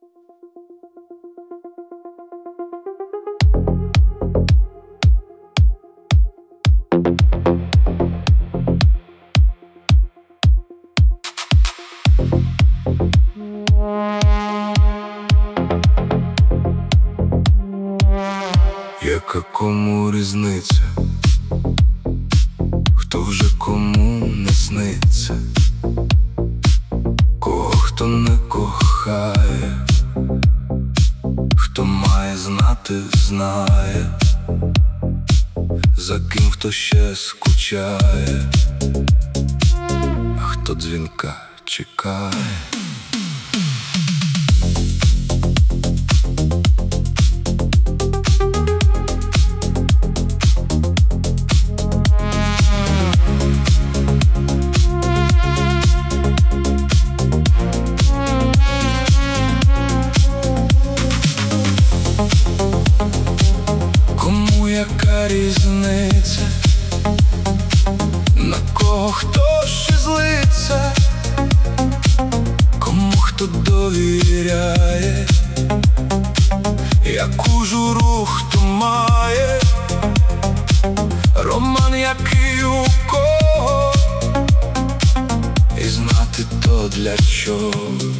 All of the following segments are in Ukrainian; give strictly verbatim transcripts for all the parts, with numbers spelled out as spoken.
Яка кому різниця, хто вже кому не сниться, кого хто не кохає, хто має знати, знає, за ким хто ще скучає, а хто дзвінка чекає. Яка різниця, на кого хто ще злиться, кому хто довіряє, яку журу хто має, роман який у кого, і знати то для чого.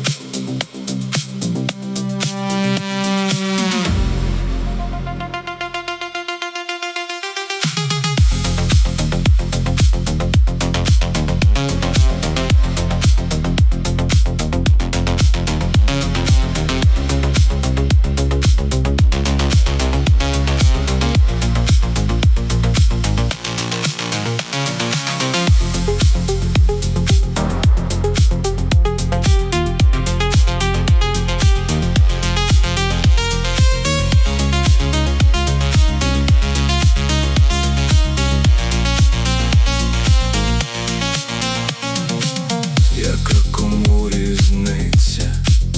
Яка кому різниця,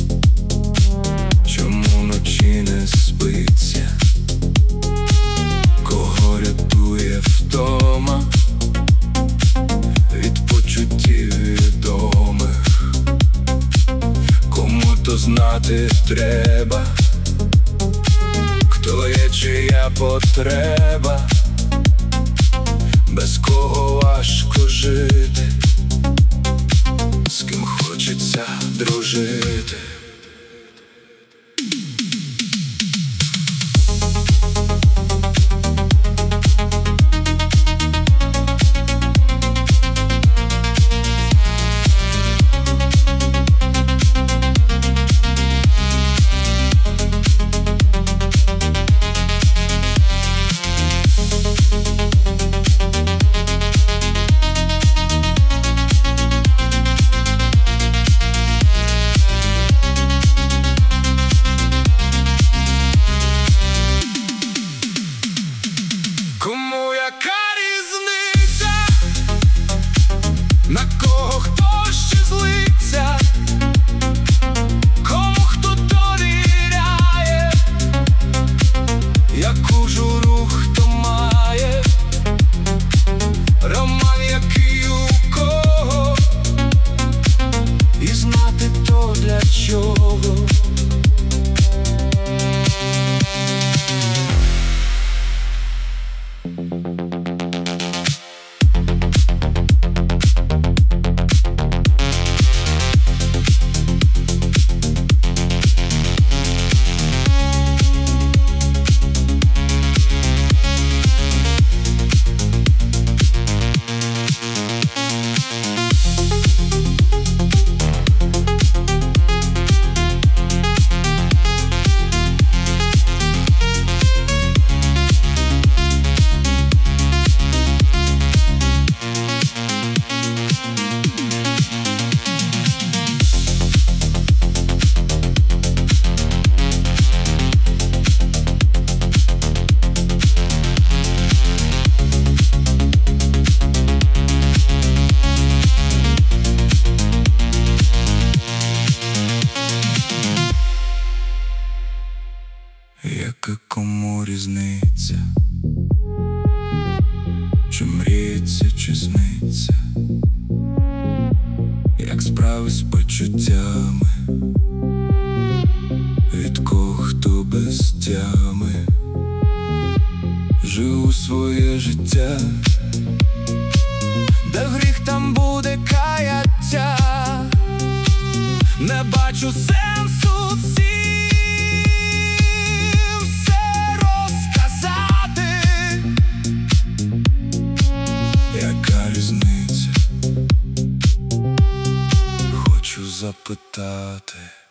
чому вночі не спиться, кого рятує втома від почуттів відомих, кому то знати треба, хто є чия потреба, без кого важко жити, з ким хочеться дружити. Кому яка різниця, на кого хто ще злиться, кому хто довіряє, яку журу хто має, роман який у кого, і знати то для чого. почуттями, живу своє життя, де гріх, там буде каяття. Не бачу сенсу всім все розказати. Яка різниця? Хочу запитати.